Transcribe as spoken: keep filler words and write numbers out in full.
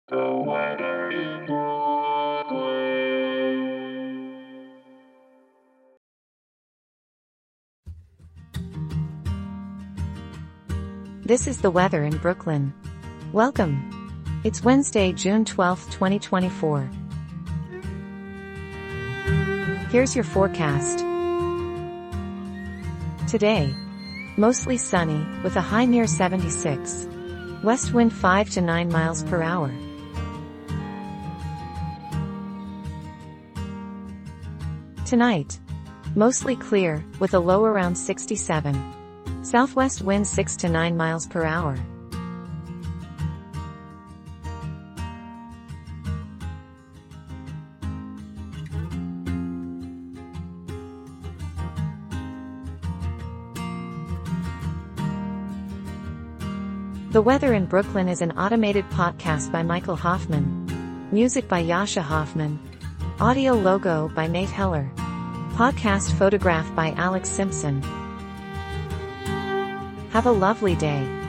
The weather in Brooklyn. This is the weather in Brooklyn. Welcome. It's Wednesday, June twelfth, twenty twenty-four. Here's your forecast. Today, mostly sunny, with a high near seventy-six. West wind five to nine miles per hour. Tonight, mostly clear, with a low around sixty-seven. Southwest wind six to nine miles per hour. The Weather in Brooklyn is an automated podcast by Michael Hoffman. Music by Yasha Hoffman. Audio logo by Nate Heller. Podcast photograph by Alex Simpson. Have a lovely day.